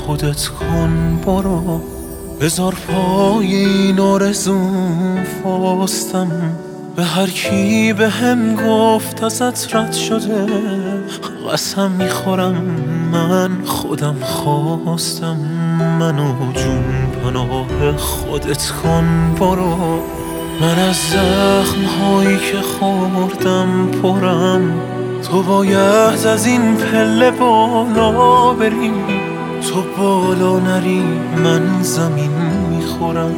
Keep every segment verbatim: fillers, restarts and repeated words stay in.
خودت کن برو، بذار پای این آرزوم فاستم. به هر کی به هم گفت ازت رد شده، قسم میخورم من خودم خواستم. منو جون پناه خودت کن برو، من از زخم هایی که خوردم پرم. تو باید از این پله بالا بری، تو بالا نری من زمین میخورم.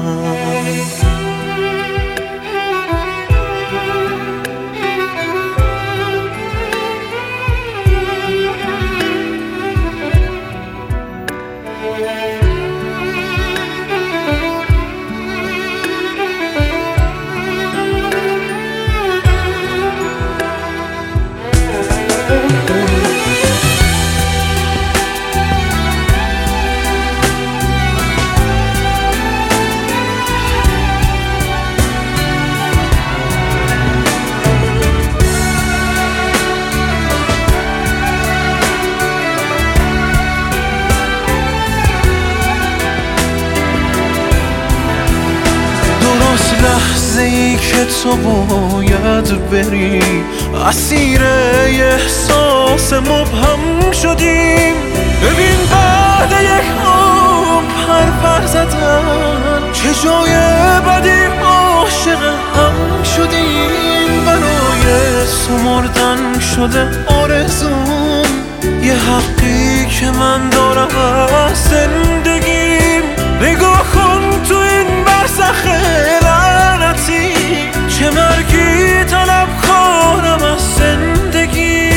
لحظه ای که تو باید بری، اسیر احساس مبهم شدیم. ببین بعد یک عمر پرپر زدن، چه جای بدی عاشق هم شدیم. برای سمردن شده آرزوم، یه حقی که من دارم از زندگیم. نگاه کن تو این برزخ لعنتی، چه مرگی طلب کنم از زندگی.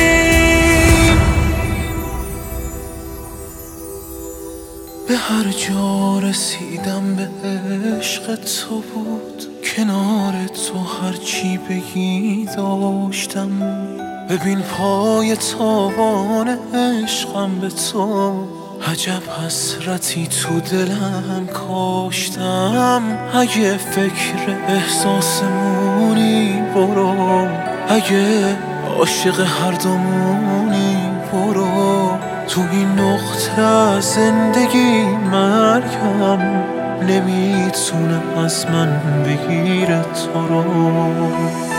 به هر جا رسیدم به عشق تو بود، کنار تو هرچی بگی داشتم. ببین پای تابان عشقم به تو، عجب حسرتی تو دلم کاشتم. اگه فکر احساسمونی برو، اگه عاشق هر دومونی برو. تو این نقطه از زندگی مرگم نمیتونه از من بگیره تو رو.